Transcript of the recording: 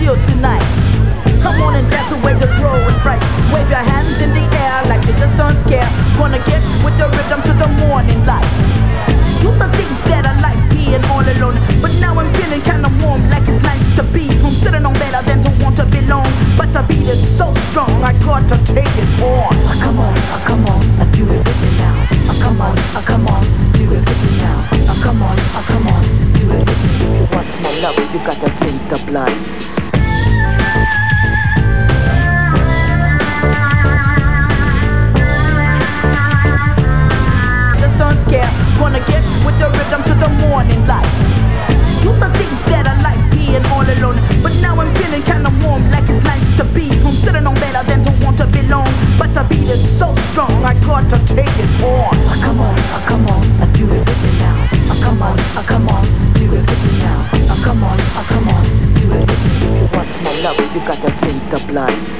chill tonight. Come on and dance away the growing fright. Wave your hands in the air like you just don't care. Gonna get with the rhythm to the morning light. Used to think that I like being all alone, but now I'm feeling kinda warm, like it's nice to be home. Should've known better than to want to belong, but the beat is so strong, I got to take it on. Come on, come on, do it with me now. Come on, come on, do it with me now. Come on, come on, do it with me. If you want my love, you gotta drink the blood. Just don't scare, gonna get with the rhythm to the morning light. Used to think that I like being all alone, but now I'm feeling kinda warm, like it's nice to be home. Should've known better than to want to belong, but the beat is so strong, I got to take it on. Come on, do it with me now. Come on, do it with me now. Come on, do it with me. If you want my love, you gotta drink the blood.